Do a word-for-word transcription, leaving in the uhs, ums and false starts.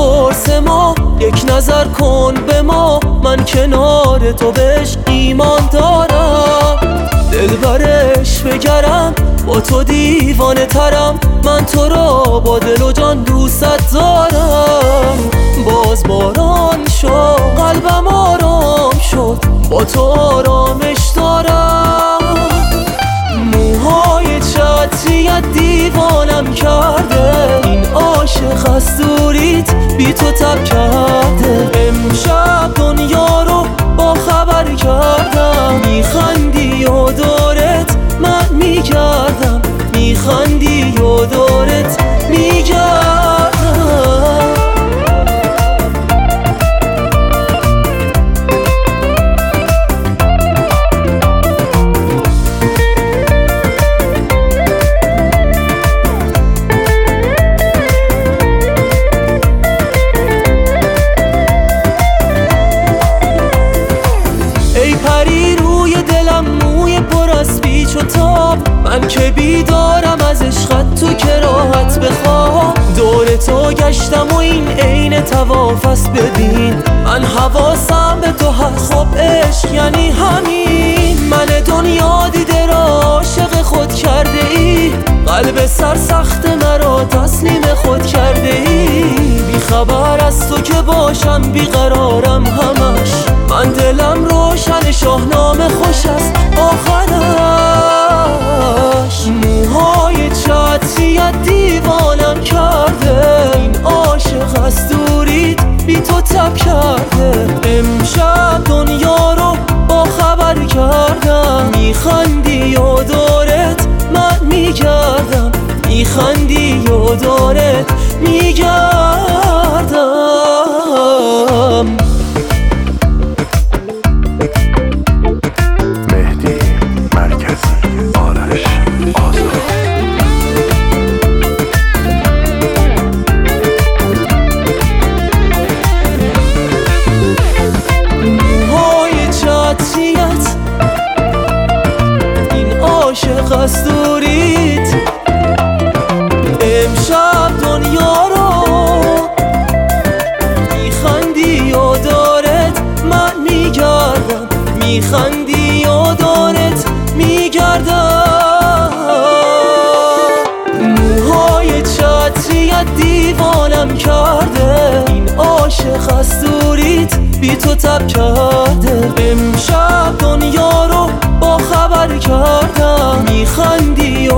قرص ما، یک نظر کن به ما، من کنار تو بهش ایمان دارم. دلبرش بگرم با تو دیوانه ترم، من تو را با دل و جان دوست دارم. باز باران شد قلبم آرام شد، با تو آرامش دارم. موهای چتریت دیوانم کرده، این عاشق از دوریت بی تو تب کرده. امشب دنیا رو با خبر کردم، میخندی و دورت من میگردم، میخندی و دورت میگردم. ای پری روی دلم موی پر از پیچ و تاب، من که بیدارم از عشقت تو که راحت بخواب. دور تو گشتم و این عین طواف است، ببین من حواسم به تو هست. خب عشق یعنی همین، من دنیا دیده را عاشق خود کرده ای، قلب سرسخت مرا تسلیم خود کرده ای. بی خبر از تو که باشم بیقرارم همش، من دلم روشن شاهنامه خوش است آخرش. موهای چتریت دیوانم کرده، این عاشق از دوریت بی تو تب کرده. امشب دنیا رو با خبر کردم، میخندی و دورت من میگردم، میخندی و دورت میگردم. عاشق از دوریت امشب دنیا رو میخندی و دورت من میگردم، میخندی و دورت میگردم. موهای چتریت دیوانم کرده، این عاشق از دوریت بی تو تب کرده. امشب دنیا رو با خبر کردم، میخندی و